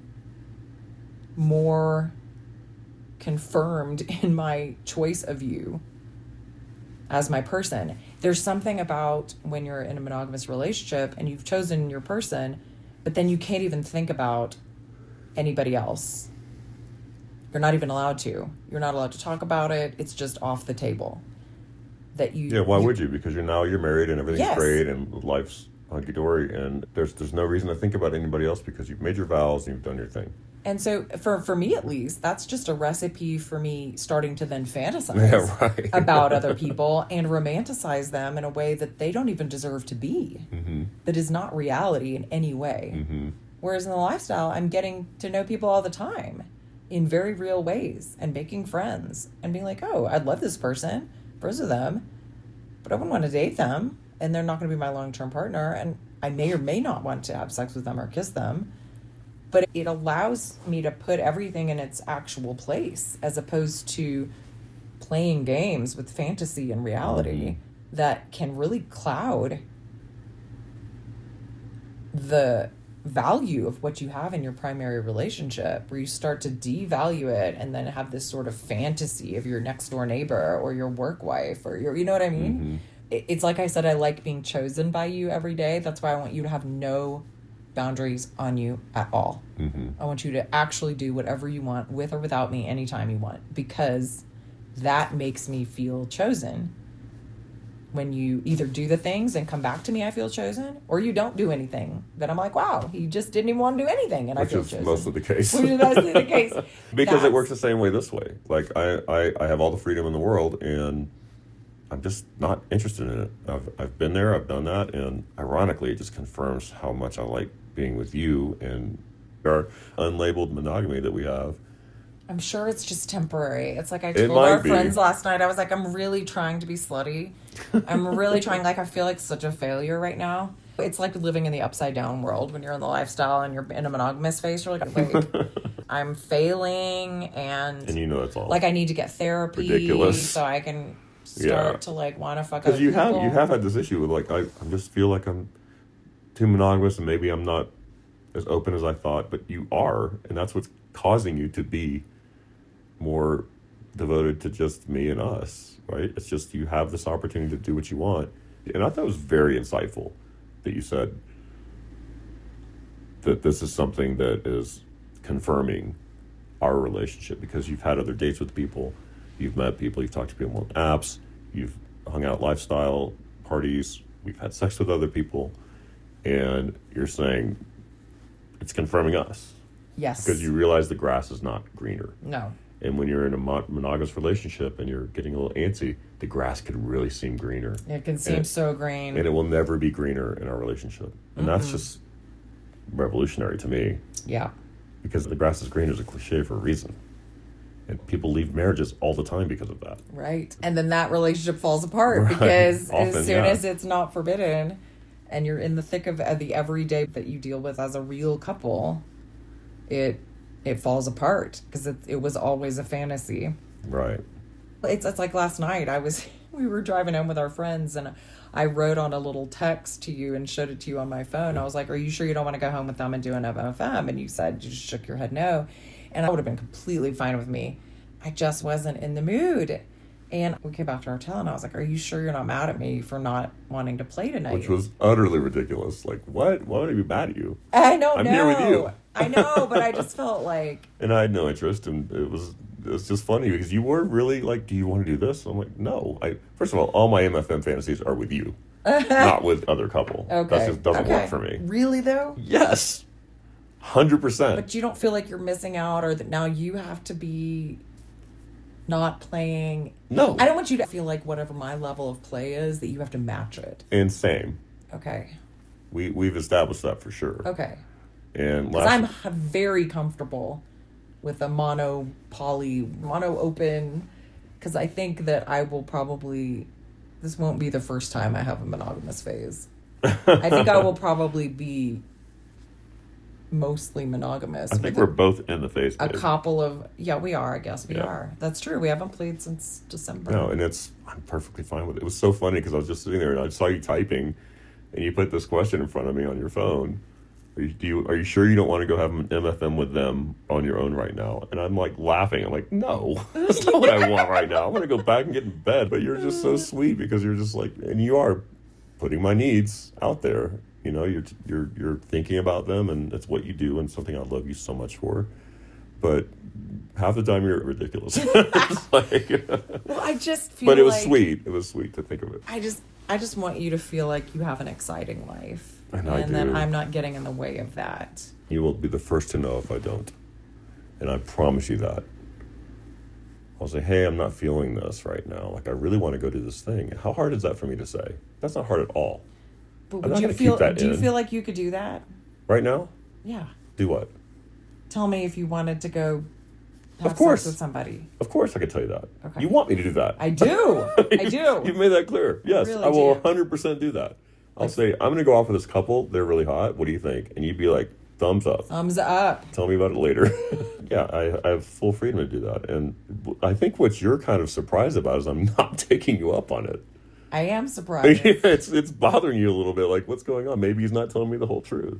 more confirmed in my choice of you as my person. There's something about when you're in a monogamous relationship and you've chosen your person, but then you can't even think about anybody else. You're not even allowed to. You're not allowed to talk about it. It's just off the table. That you. Yeah, why you, would you? Because you're now you're married and everything's Yes. great and life's hunky dory, and there's there's no reason to think about anybody else because you've made your vows and you've done your thing. And so, for for me at least, that's just a recipe for me starting to then fantasize Yeah, right. about other people and romanticize them in a way that they don't even deserve to be. Mm-hmm. That is not reality in any way. Mm-hmm. Whereas in the lifestyle, I'm getting to know people all the time in very real ways and making friends and being like, oh, I love this person, friends with them, but I wouldn't want to date them, and they're not going to be my long-term partner, and I may or may not want to have sex with them or kiss them. But it allows me to put everything in its actual place as opposed to playing games with fantasy and reality Mm-hmm. that can really cloud the value of what you have in your primary relationship, where you start to devalue it and then have this sort of fantasy of your next door neighbor or your work wife or your, you know what I mean? Mm-hmm. It, it's like I said, I like being chosen by you every day. That's why I want you to have no boundaries on you at all. Mm-hmm. I want you to actually do whatever you want with or without me anytime you want, because that makes me feel chosen. When you either do the things and come back to me, I feel chosen, or you don't do anything. Then I'm like, wow, he just didn't even want to do anything, and Which I feel is chosen. mostly the case. Which is mostly the case. Because That's, it works the same way this way. Like, I, I, I have all the freedom in the world, and I'm just not interested in it. I've, I've been there, I've done that, and ironically, it just confirms how much I like being with you and our unlabeled monogamy that we have. I'm sure it's just temporary. It's like I It told might our be. friends last night, I was like, I'm really trying to be slutty. I'm really trying, like, I feel like such a failure right now. It's like living in the upside down world when you're in the lifestyle and you're in a monogamous phase. You're like, wait, I'm failing, and, And you know that's all. like, I need to get therapy Ridiculous. so I can start Yeah. to, like, want to fuck other Because you have people. you have had this issue with, like, I, I just feel like I'm too monogamous and maybe I'm not as open as I thought, but you are, and that's what's causing you to be more devoted to just me and us, right? It's just you have this opportunity to do what you want. And I thought it was very insightful that you said that this is something that is confirming our relationship, because you've had other dates with people, you've met people, you've talked to people on apps, you've hung out lifestyle parties, we've had sex with other people, and you're saying it's confirming us. Yes. Because you realize the grass is not greener. No. And when you're in a mon- monogamous relationship and you're getting a little antsy, the grass could really seem greener. It can seem And- so green. And it will never be greener in our relationship. And that's just revolutionary to me, yeah. because the grass is greener is a cliche for a reason. And people leave marriages all the time because of that. Right. And then that relationship falls apart Right. because Often, as soon yeah. as it's not forbidden and you're in the thick of uh, the everyday that you deal with as a real couple, it it falls apart because it, it was always a fantasy. Right. It's, it's like last night I was we were driving home with our friends and I wrote on a little text to you and showed it to you on my phone. I was like, are you sure you don't want to go home with them and do an M F M? And you said, you just shook your head no. And I would have been completely fine with me. I just wasn't in the mood. And we came back to our hotel and I was like, are you sure you're not mad at me for not wanting to play tonight? Which was utterly ridiculous. Like, what? Why would I be mad at you? I don't I'm know. here with you. I know, but I just felt like... And I had no interest, and it was it was just funny because you were really like, do you want to do this? I'm like, no. I First of all, all my M F M fantasies are with you, not with other couple. Okay. That just doesn't okay. work for me. Really, though? Yes. one hundred percent. But you don't feel like you're missing out or that now you have to be not playing? No. I don't want you to feel like whatever my level of play is, that you have to match it. And same. Okay. We, we've established that for sure. Okay. And Because last I'm very comfortable with a mono poly, mono open, because I think that I will probably, this won't be the first time I have a monogamous phase. I think I will probably be mostly monogamous. I think we're both in the phase. A babe. couple of, yeah, we are, I guess we Yeah. are. That's true. We haven't played since December. No, and it's, I'm perfectly fine with it. It was so funny because I was just sitting there and I saw you typing and you put this question in front of me on your phone. Are you, do you, are you sure you don't want to go have an M F M with them on your own right now? And I'm like laughing. I'm like, no, that's not what I want right now. I want to go back and get in bed. But you're just so sweet because you're just like, and you are putting my needs out there. You know, you're you're you're thinking about them, and that's what you do, and something I love you so much for. But half the time you're ridiculous. It's like, Well, I just feel but it was like, sweet. It was sweet to think of it. I just, I just want you to feel like you have an exciting life. And I that do. I'm not getting in the way of that. You will be the first to know if I don't. And I promise you that. I'll say, hey, I'm not feeling this right now. Like, I really want to go do this thing. How hard is that for me to say? That's not hard at all. But I'm would not you gonna feel, keep that do you in. feel like you could do that? Right now? Yeah. Do what? Tell me if you wanted to go have Of course. sex with somebody. Of course I can tell you that. Okay. You want me to do that. I do. I do. You've made that clear. Yes, really I will do. one hundred percent do that. I'll say, I'm going to go off with this couple. They're really hot. What do you think? And you'd be like, thumbs up. Thumbs up. Tell me about it later. Yeah, I, I have full freedom to do that. And I think what you're kind of surprised about is I'm not taking you up on it. I am surprised. it's it's bothering you a little bit. Like, what's going on? Maybe he's not telling me the whole truth.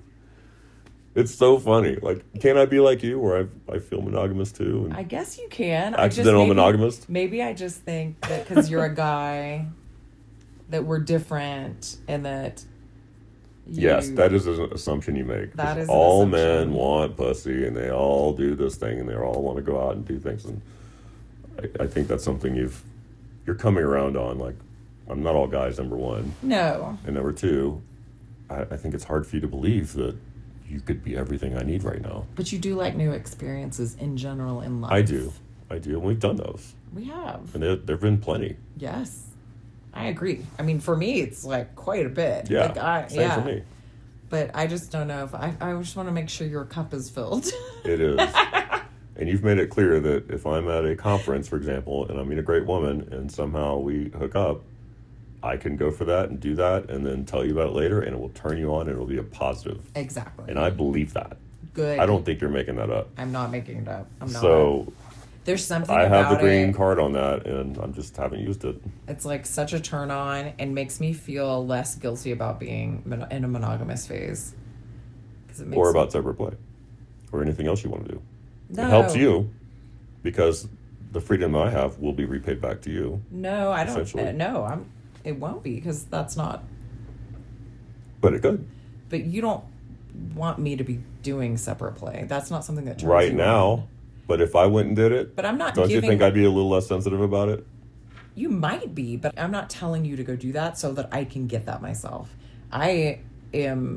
It's so funny. Like, can't I be like you, where I I feel monogamous too? And I guess you can. I just accidental maybe- monogamist. Maybe I just think that because you're a guy, that we're different, and that. You, Yes, that is an assumption you make. That is an all assumption. men want pussy, and they all do this thing, and they all want to go out and do things. And I, I think that's something you've you're coming around on. Like, I'm not all guys. Number one, No. and number two, I, I think it's hard for you to believe that you could be everything I need right now. But you do like new experiences in general in life. I do, I do, and we've done those, We have. and there there've been plenty. Yes. I agree. I mean, for me, it's like quite a bit. Yeah, Like, I, same yeah. for me. But I just don't know if I, I just want to make sure your cup is filled. It is. And you've made it clear that if I'm at a conference, for example, and I meet a great woman and somehow we hook up, I can go for that and do that and then tell you about it later, and it will turn you on and it will be a positive. Exactly. And I believe that. Good. I don't think you're making that up. I'm not making it up. I'm not. So There's something I have about the green it. card on that, and I just haven't used it. It's like such a turn on and makes me feel less guilty about being mon- in a monogamous phase. 'Cause it makes Or about separate play. Or anything else you want to do. No. It helps you because the freedom I have will be repaid back to you. No, I don't. Essentially. Uh, no, I'm. It won't be because that's not. But it could. But you don't want me to be doing separate play. That's not something that turns Right you now. on. But if I went and did it, But I'm not don't giving. you think I'd be a little less sensitive about it? You might be, but I'm not telling you to go do that so that I can get that myself. I am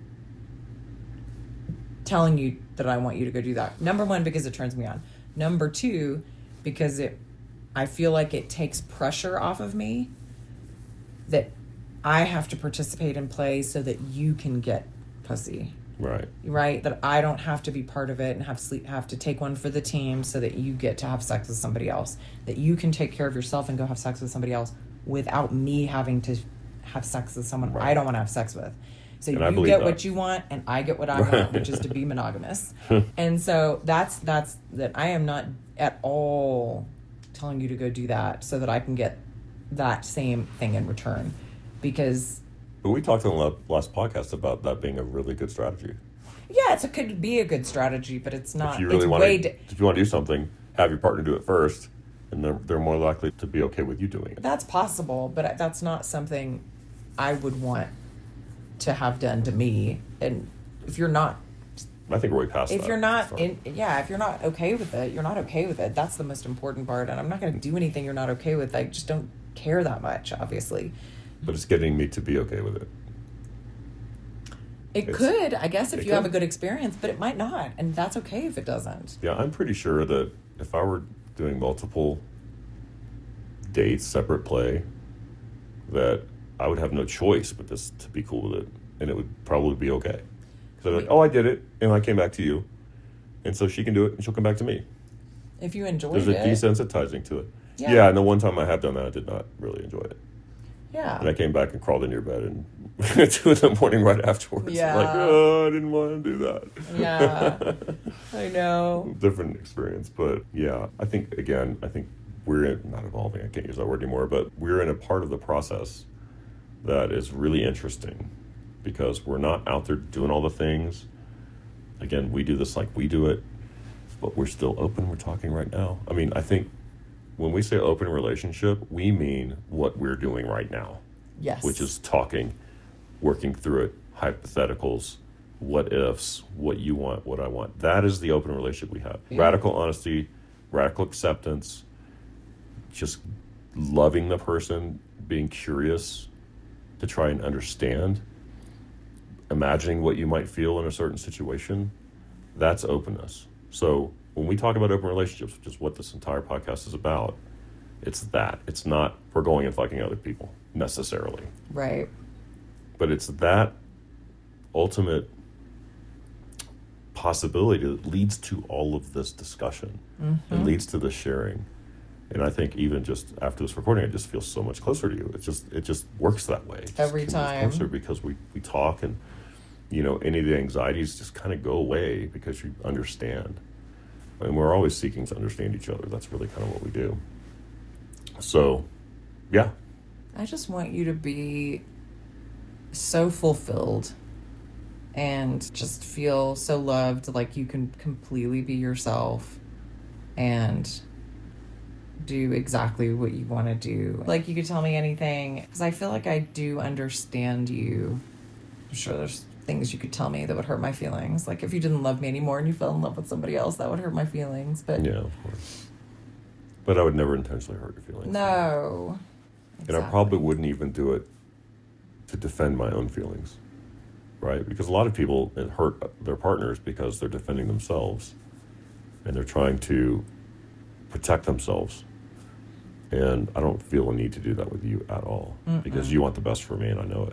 telling you that I want you to go do that. Number one, because it turns me on. Number two, because it, I feel like it takes pressure off of me that I have to participate in play so that you can get pussy. Right. Right? That I don't have to be part of it and have sleep have to take one for the team so that you get to have sex with somebody else. That you can take care of yourself and go have sex with somebody else without me having to have sex with someone Right. I don't want to have sex with. So And I you believe get that. what you want and I get what I want, which is to be monogamous. And so that's that's that I am not at all telling you to go do that so that I can get that same thing in return. because But we talked on the last podcast about that being a really good strategy. yeah, it's, it could be a good strategy, but it's not. If you really it's want way to, d- if you want to do something, have your partner do it first, and they're, they're more likely to be okay with you doing it. That's possible, but that's not something I would want to have done to me. And if you're not, I think we're way past if that. you're not Sorry. in, yeah, if you're not okay with it, you're not okay with it. That's the most important part. And I'm not going to do anything you're not okay with. I just don't care that much, obviously. But it's getting me to be okay with it. It It's- could, I guess, if it you have a could. good experience, but it might not, and that's okay if it doesn't. Yeah, I'm pretty sure that if I were doing multiple dates, separate play, that I would have no choice but just to be cool with it, and it would probably be okay. Because I'm like, oh, I did it, and I came back to you, and so she can do it, and she'll come back to me. If you enjoy There's a it, desensitizing to it. Yeah. Yeah. and the one time I have done that, I did not really enjoy it. yeah, And I came back and crawled in your bed and at two in the morning right afterwards. Yeah. Like, oh, I didn't want to do that. yeah, I know. Different experience. But yeah, I think, again, I think we're in, not evolving, I can't use that word anymore, but we're in a part of the process that is really interesting because we're not out there doing all the things. Again, we do this like we do it, but we're still open. We're talking right now. I mean, I think when we say open relationship, we mean what we're doing right now. Yes, Which is talking, working through it, hypotheticals, what ifs, what you want, what I want. That is the open relationship we have. Yeah. Radical honesty, radical acceptance, just loving the person, being curious to try and understand, imagining what you might feel in a certain situation. That's openness. So when we talk about open relationships, which is what this entire podcast is about, it's that. It's not we're going and fucking other people necessarily. right. But it's that ultimate possibility that leads to all of this discussion Mm-hmm. and leads to the sharing. And I think even just after this recording, I just feel so much closer to you. It just it just works that way. It just Every moves time. closer because we, we talk and, you know, any of the anxieties just kind of go away because you understand. And we're always seeking to understand each other. That's really kind of what we do. So, yeah. I just want you to be so fulfilled and just feel so loved, like you can completely be yourself and do exactly what you want to do. Like you could tell me anything because I feel like I do understand you. I'm sure there's things you could tell me that would hurt my feelings. Like if you didn't love me anymore and you fell in love with somebody else, that would hurt my feelings. But Yeah, of course. But I would never intentionally hurt your feelings. no. And I probably wouldn't even do it to defend my own feelings, right? Because a lot of people hurt their partners because they're defending themselves and they're trying to protect themselves. And I don't feel a need to do that with you at all. Mm-mm. Because you want the best for me and I know it.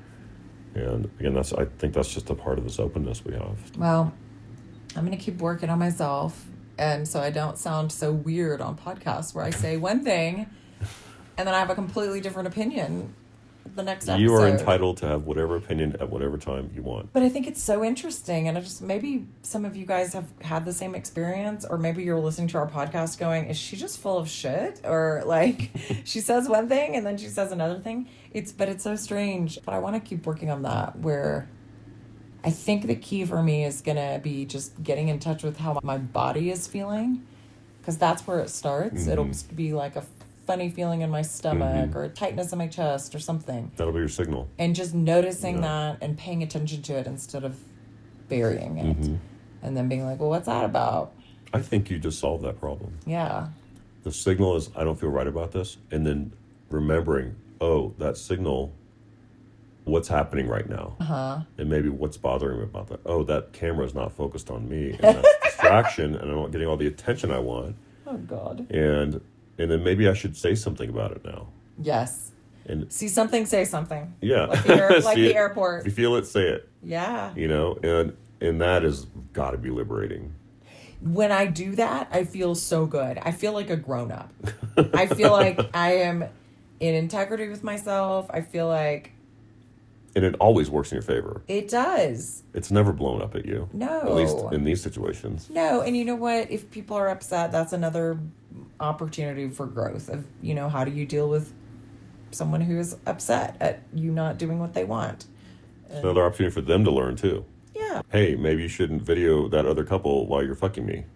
And again, that's I think that's just a part of this openness we have. Well, I'm going to keep working on myself. And so I don't sound so weird on podcasts where I say one thing and then I have a completely different opinion the next episode. You are entitled to have whatever opinion at whatever time you want. But I think it's so interesting. And I just, maybe some of you guys have had the same experience, or maybe you're listening to our podcast going, is she just full of shit? Or like she says one thing and then she says another thing. It's, but it's so strange. But I want to keep working on that, where I think the key for me is going to be just getting in touch with how my body is feeling. Because that's where it starts. Mm-hmm. It'll just be like a funny feeling in my stomach Mm-hmm. or a tightness in my chest or something. That'll be your signal. And just noticing Yeah. that and paying attention to it instead of burying it. Mm-hmm. And then being like, well, what's that about? I think you just solved that problem. Yeah. The signal is, I don't feel right about this. And then remembering, oh, that signal, what's happening right now? Uh-huh. And maybe what's bothering me about that? Oh, that camera is not focused on me. And that's distraction. And I'm not getting all the attention I want. Oh, God. And and then maybe I should say something about it now. Yes. And See something, say something. yeah. Like the, air, like See the it. airport. If you feel it, say it. Yeah. You know, and and that has got to be liberating. When I do that, I feel so good. I feel like a grown-up. I feel like I am in integrity with myself. I feel like And it always works in your favor. it does. It's never blown up at you. No. At least in these situations. No, and you know what? If people are upset, that's another opportunity for growth of, you know, how do you deal with someone who is upset at you not doing what they want. It's another opportunity for them to learn too. Yeah. Hey, maybe you shouldn't video that other couple while you're fucking me.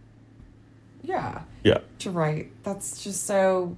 Yeah. Yeah. You're right. That's just so...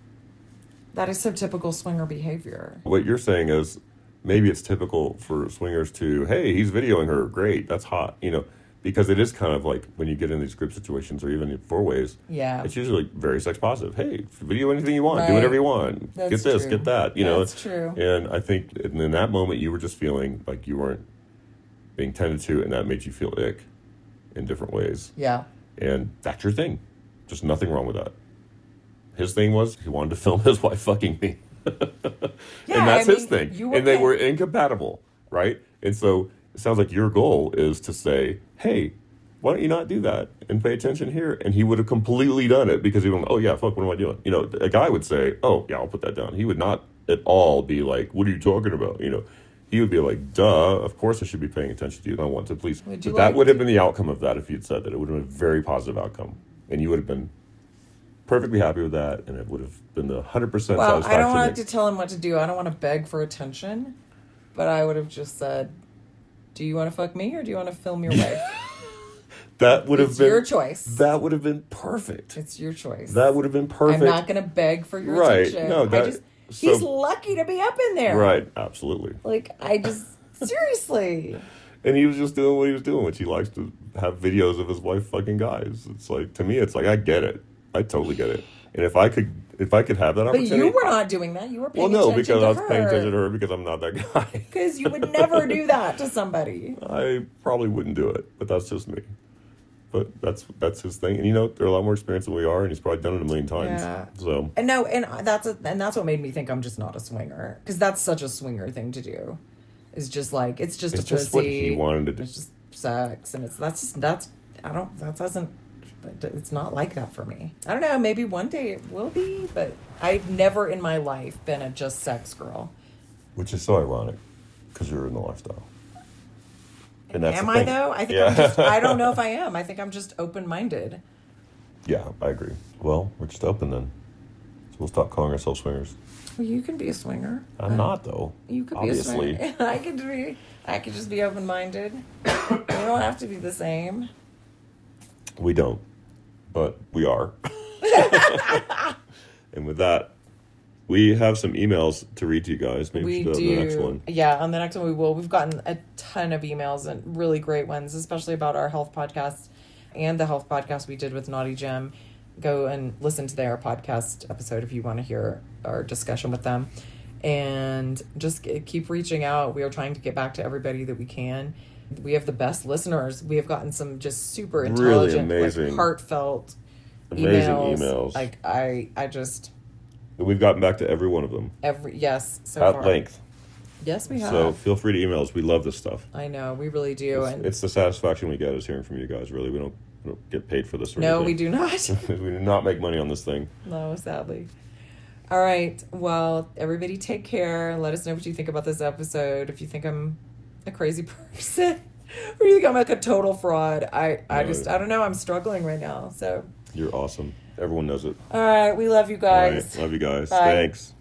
That is so typical swinger behavior. What you're saying is maybe it's typical for swingers to, hey, he's videoing her. Great. That's hot. You know, because it is kind of like when you get in these group situations or even in four ways, yeah, it's usually very sex positive. Hey, video anything you want. Right. Do whatever you want. That's get this, true. get that. You know, That's true. And I think in that moment you were just feeling like you weren't being tended to, and that made you feel ick in different ways. Yeah. And that's your thing. Just nothing wrong with that. His thing was he wanted to film his wife fucking me. Yeah, and that's I his mean, thing. you were And they paying- were incompatible, right? And so it sounds like your goal is to say, hey, why don't you not do that and pay attention here? And he would have completely done it because he would, oh yeah, fuck, what am I doing? You know, a guy would say, oh yeah, I'll put that down. He would not at all be like, what are you talking about? You know, he would be like, duh, of course I should be paying attention to you and I want to please. Would But you that like would have to- been the outcome of that if you'd said that. It would have been a very positive outcome. And you would have been perfectly happy with that, and it would have been the one hundred percent Well, satisfaction. I don't want that- to tell him what to do. I don't want to beg for attention. But I would have just said, do you want to fuck me or do you want to film your wife? that would have It's been your choice. That would have been perfect. It's your choice. That would have been perfect. I'm not going to beg for your Right. attention. No, that- I just, so- he's lucky to be up in there. Right, absolutely. Like, I just, seriously. And he was just doing what he was doing, which he likes to have videos of his wife fucking guys. It's like, to me, it's like, I get it. I totally get it. And if I could, if I could have that But opportunity. you were not doing that. You were Well, paying no, attention because to I was her. paying attention to her because I'm not that guy. Because you would never do that to somebody. I probably wouldn't do it, but that's just me. But that's that's his thing, and you know they're a lot more experienced than we are, and he's probably done it a million times. Yeah. So And no, and that's a, and that's what made me think I'm just not a swinger, because that's such a swinger thing to do. Is just like it's just it's a just pussy. what he wanted to do. It's just sex, and it's that's just, that's I don't that doesn't it's not like that for me. I don't know. Maybe one day it will be, but I've never in my life been a just sex girl. Which is so ironic, because you're in the lifestyle. And that's Am the I thing. though? I think Yeah. I'm just. I don't know if I am. I think I'm just open minded. Yeah, I agree. Well, we're just open then. So we'll stop calling ourselves swingers. Well, you can be a swinger. I'm Uh, not though. You could obviously. be a swinger. I could be. I could just be open minded. We don't have to be the same. We don't, but we are. And with that, we have some emails to read to you guys. Maybe we We should do do. that on the next one. Yeah, on the next one we will. We've gotten a ton of emails and really great ones, especially about our health podcast and the health podcast we did with Naughty Jim. Go and listen to their podcast episode if you want to hear our discussion with them. And just g- keep reaching out. We are trying to get back to everybody that we can. We have the best listeners. We have gotten some just super Really intelligent, like, amazing. heartfelt Amazing emails. emails. Like I, I just And we've gotten back to every one of them every yes so at far. length. Yes, we have. So feel free to email us. We love this stuff. I know we really do. It's, and it's the satisfaction we get is hearing from you guys. Really, we don't, we don't get paid for this. Or no, anything. we do not. we do not make money on this thing. No, sadly. All right. Well, everybody take care. Let us know what you think about this episode. If you think I'm a crazy person or you think I'm like a total fraud. I, I No. just, I don't know. I'm struggling right now. So, You're awesome. Everyone knows it. all right. We love you All guys. right. Love you guys. Bye. Thanks.